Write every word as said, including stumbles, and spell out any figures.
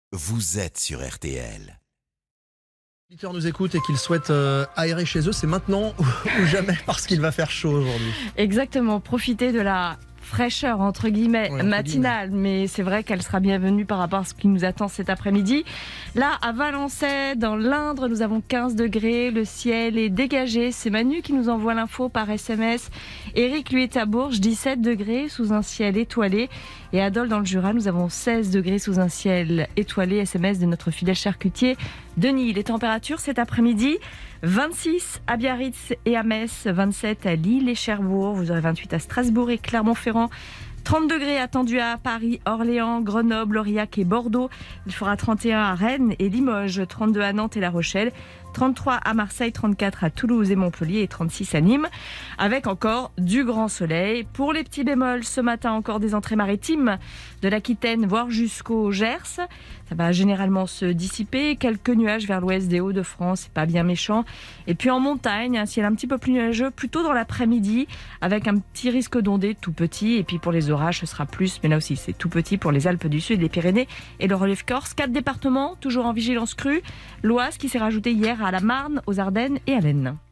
vous êtes sur R T L. Les auditeurs nous écoutent et qu'ils souhaitent euh, aérer chez eux, c'est maintenant ou jamais parce qu'il va faire chaud aujourd'hui. Exactement, profitez de la fraîcheur entre guillemets Ouais, entre matinale, mais c'est vrai qu'elle sera bienvenue par rapport à ce qui nous attend cet après-midi. Là, à Valençay, dans l'Indre, nous avons quinze degrés, le ciel est dégagé. C'est Manu qui nous envoie l'info par S M S. Eric, lui, est à Bourges, dix-sept degrés sous un ciel étoilé. Et à Dole, dans le Jura, nous avons seize degrés sous un ciel étoilé. S M S de notre fidèle charcutier Denis. Les températures cet après-midi, vingt-six à Biarritz et à Metz, vingt-sept à Lille et Cherbourg, vous aurez vingt-huit à Strasbourg et Clermont-Ferrand, trente degrés attendus à Paris, Orléans, Grenoble, Aurillac et Bordeaux. Il fera trente et un à Rennes et Limoges, trente-deux à Nantes et La Rochelle, trente-trois à Marseille, trente-quatre à Toulouse et Montpellier et trente-six à Nîmes, avec encore du grand soleil. Pour les petits bémols, ce matin encore des entrées maritimes de l'Aquitaine, voire jusqu'au Gers. Ça va généralement se dissiper. Quelques nuages vers l'ouest des Hauts-de-France, c'est pas bien méchant. Et puis en montagne, un ciel un petit peu plus nuageux, plutôt dans l'après-midi, avec un petit risque d'ondée tout petit. Et puis pour les orages, ce sera plus, mais là aussi c'est tout petit pour les Alpes du Sud, les Pyrénées et le relief corse. Quatre départements, toujours en vigilance crue. L'Oise qui s'est rajouté hier à la Marne, aux Ardennes et à l'Aisne.